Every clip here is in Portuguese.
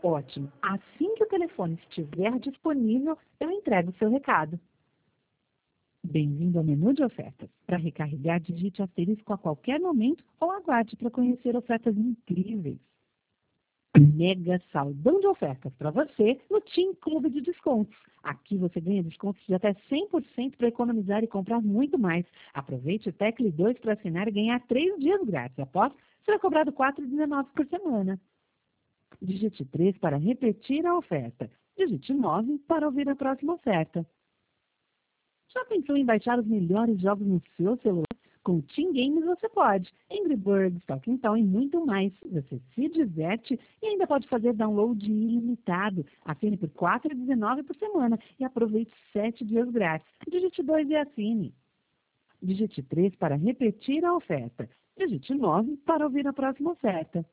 Ótimo. Assim que o telefone estiver disponível, eu entrego o seu recado. Bem-vindo ao menu de ofertas. Para recarregar, digite asterisco a qualquer momento ou aguarde para conhecer ofertas incríveis. Mega saldão de ofertas para você no Tim Clube de Descontos. Aqui você ganha descontos de até 100% para economizar e comprar muito mais. Aproveite o Tecle 2 para assinar e ganhar 3 dias grátis. Após, será cobrado R$ 4,19 por semana. Digite 3 para repetir a oferta. Digite 9 para ouvir a próxima oferta. Já pensou em baixar os melhores jogos no seu celular? Com o Team Games você pode. Angry Birds, Talking Town e muito mais. Você se diverte e ainda pode fazer download ilimitado. Assine por R$ 4,19 por semana e aproveite 7 dias grátis. Digite 2 e assine. Digite 3 para repetir a oferta. Digite 9 para ouvir a próxima oferta.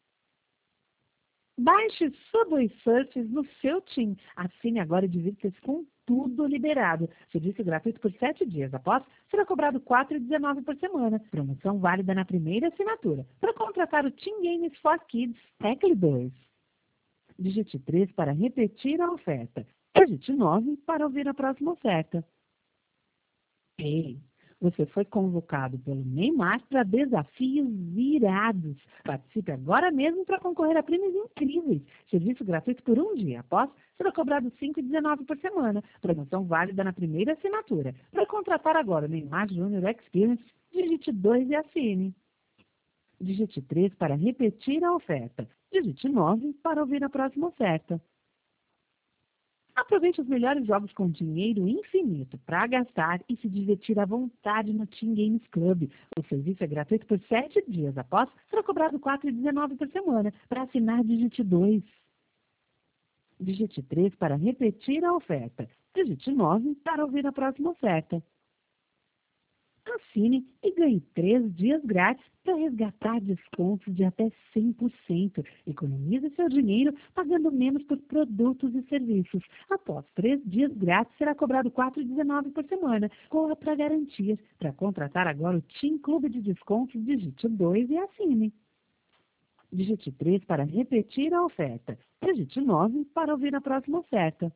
Baixe Subway Surfers no seu Tim. Assine agora e divirta-se com tudo liberado. Serviço gratuito por 7 dias. Após, será cobrado R$ 4,19 por semana. Promoção válida na primeira assinatura. Para contratar o Team Games for Kids, Tecle 2. Digite 3 para repetir a oferta. Digite 9 para ouvir a próxima oferta. Ei, você foi convocado pelo Neymar para desafios irados. Participe agora mesmo para concorrer a prêmios incríveis. Serviço gratuito por 1 dia. Após, será cobrado R$ 5,19 por semana. Promoção válida na primeira assinatura. Para contratar agora o Neymar Júnior Experience, digite 2 e assine. Digite 3 para repetir a oferta. Digite 9 para ouvir a próxima oferta. Aproveite os melhores jogos com dinheiro infinito para gastar e se divertir à vontade no Team Games Club. O serviço é gratuito por 7 dias. Após, será cobrado R$ 4,19 por semana. Para assinar, digite 2. Digite 3 para repetir a oferta. Digite 9 para ouvir a próxima oferta. Assine e ganhe 3 dias grátis para resgatar descontos de até 100%. Economize seu dinheiro pagando menos por produtos e serviços. Após 3 dias grátis, será cobrado R$ 4,19 por semana. Corra para garantias. Para contratar agora o Team Clube de Descontos, digite 2 e assine. Digite 3 para repetir a oferta. Digite 9 para ouvir a próxima oferta.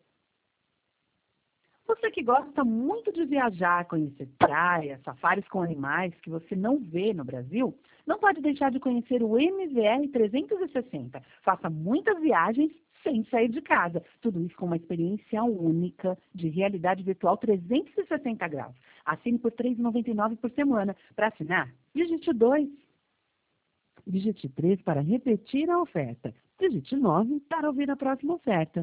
Você que gosta muito de viajar, conhecer praias, safaris com animais que você não vê no Brasil, não pode deixar de conhecer o MVR 360. Faça muitas viagens sem sair de casa. Tudo isso com uma experiência única de realidade virtual 360 graus. Assine por R$ 3,99 por semana. Para assinar, digite 2. Digite 3 para repetir a oferta. Digite 9 para ouvir a próxima oferta.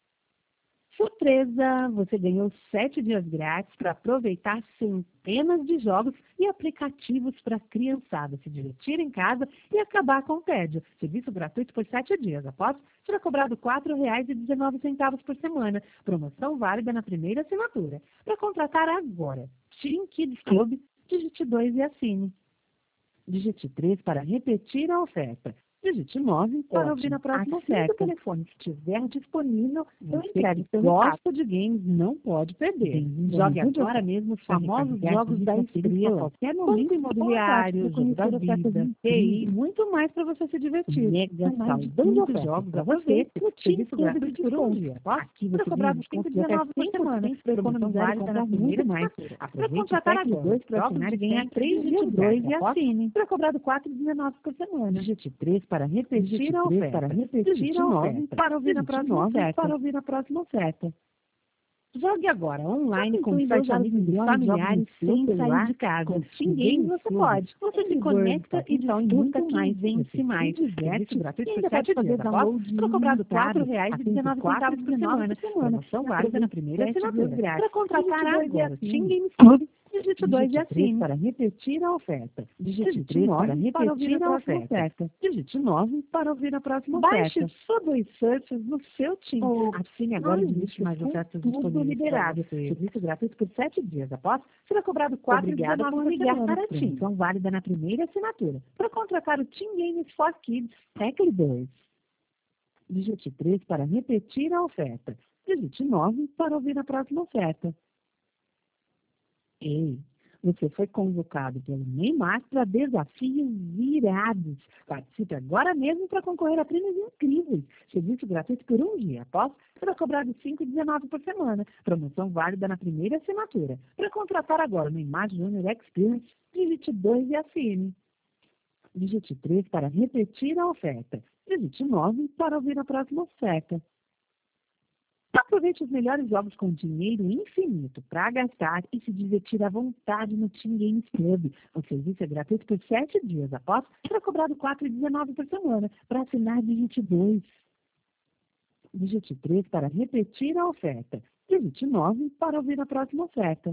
Surpresa! Você ganhou 7 dias grátis para aproveitar centenas de jogos e aplicativos para a criançada se divertir em casa e acabar com o tédio. Serviço gratuito por 7 dias. Após, será cobrado R$ 4,19 por semana. Promoção válida na primeira assinatura. Para contratar agora, Team Kids Club, digite 2 e assine. Digite 3 para repetir a oferta. Digite 9 para ouvir a próxima oferta. Se o telefone estiver disponível, eu entrego seu recado. Gosta de games, não pode perder. Jogue agora mesmo os famosos jogos da estrela. Qualquer momento imobiliário, jogo da vida, TI, muito mais para você se divertir. Mega saldão de jogos para você no Team Clube por 1 dia. Aqui você cobrar R$ 5,19 por semana para economizar e comprar muito mais. Aproveite o Tecle 2 para assinar e ganhar 3 dias 2 e assine. Para cobrar R$ 4,19 por semana. Digite 3 para repetir a oferta. Digite 9 para ouvir a próxima oferta. Jogue agora online com seus amigos e familiares sem sair de casa. Com Team Games você pode. Você se conecta e disputa quem vence mais. Diverte gratuito por 7 dias. Após, será cobrado R$ 4,19 por semana. Promoção válida na primeira assinatura. Para contratar agora o Team Games Club, digite 2 e assine. Para repetir a oferta. Digite 3 para repetir a oferta. Digite 9 para ouvir a próxima oferta. Baixe Subway Surfers no seu Team. Assine agora e digite mais ofertas disponíveis. Liberado. Serviço gratuito por 7 dias. Após, será cobrado R$ 4,19 por ligar para Team. Promoção válida na primeira assinatura. Para contratar o Team Games for Kids, Tecle 2. Digite 3 para repetir a oferta. Digite 9 para ouvir a próxima oferta. Ei, Você foi convocado pelo Neymar para desafios irados. Participe agora mesmo para concorrer a prêmios incríveis. Serviço gratuito por um dia. Após, será cobrado R$ 5,19 por semana. Promoção válida na primeira assinatura. Para contratar agora o Neymar Júnior Experience, digite 2 e assine. Digite 3 para repetir a oferta. Digite 9 para ouvir a próxima oferta. Aproveite os melhores jogos com dinheiro infinito para gastar e se divertir à vontade no Team Games Club. O serviço é gratuito por 7 dias. Após, será cobrado R$ 4,19 por semana. Para assinar, digite 2. Digite 3 para repetir a oferta. Digite 9 para ouvir a próxima oferta.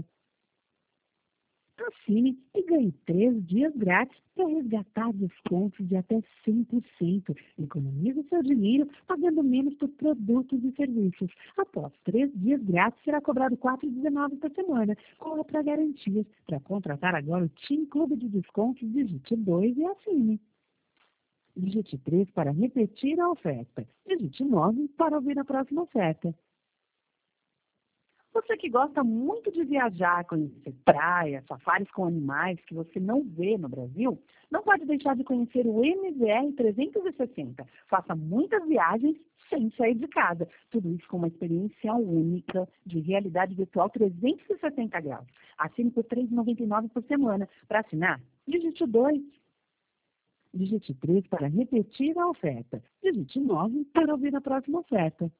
Assine e ganhe 3 dias grátis para resgatar descontos de até 100%. Economize seu dinheiro pagando menos por produtos e serviços. Após 3 dias grátis, será cobrado R$ 4,19 por semana. Corra para garantias. Para contratar agora o Team Clube de Descontos, digite 2 e assine. Digite 3 para repetir a oferta. Digite 9 para ouvir a próxima oferta. Você que gosta muito de viajar, conhecer praias, safaris com animais que você não vê no Brasil, não pode deixar de conhecer o MZR 360. Faça muitas viagens sem sair de casa. Tudo isso com uma experiência única de realidade virtual 360 graus. Assine por R$ 3,99 por semana. Para assinar, digite 2. Digite 3 para repetir a oferta. Digite 9 para ouvir a próxima oferta.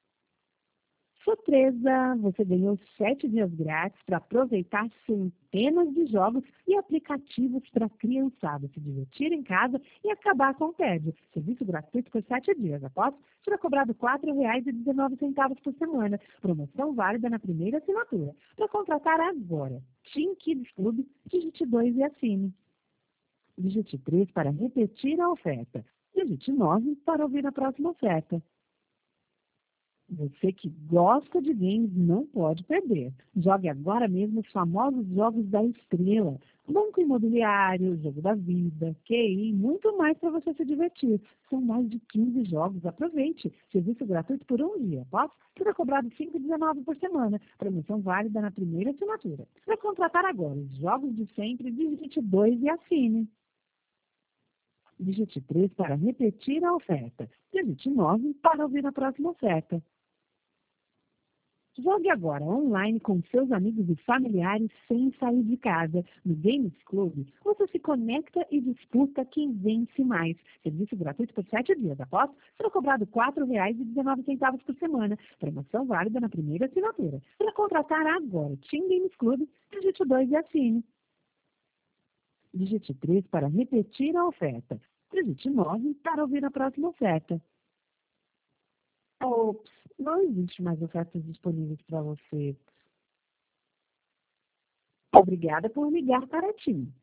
Surpresa! Você ganhou 7 dias grátis para aproveitar centenas de jogos e aplicativos para a criançada se divertir em casa e acabar com o tédio. Serviço gratuito por 7 dias. Após, será cobrado R$ 4,19 por semana. Promoção válida na primeira assinatura. Para contratar agora, Team Kids Club, digite 2 e assine. Digite 3 para repetir a oferta. Digite 9 para ouvir a próxima oferta. Você que gosta de games não pode perder. Jogue agora mesmo os famosos jogos da Estrela. Banco Imobiliário, Jogo da Vida, QI, muito mais para você se divertir. São mais de 15 jogos. Aproveite. Serviço gratuito por um dia. Após, será cobrado R$ 5,19 por semana. Promoção válida na primeira assinatura. Para contratar agora os jogos de sempre, digite 2 e assine. Digite 3 para repetir a oferta. Digite 9 para ouvir a próxima oferta. Jogue agora online com seus amigos e familiares sem sair de casa. No Games Club, você se conecta e disputa quem vence mais. Serviço gratuito por 7 dias. Após, será cobrado R$ 4,19 por semana. Promoção válida na primeira assinatura. Para contratar agora Team Games Club, digite 2 e assine. Digite 3 para repetir a oferta. Digite 9 para ouvir a próxima oferta. Ops, não existe mais ofertas disponíveis para você. Obrigada por ligar para a TIM.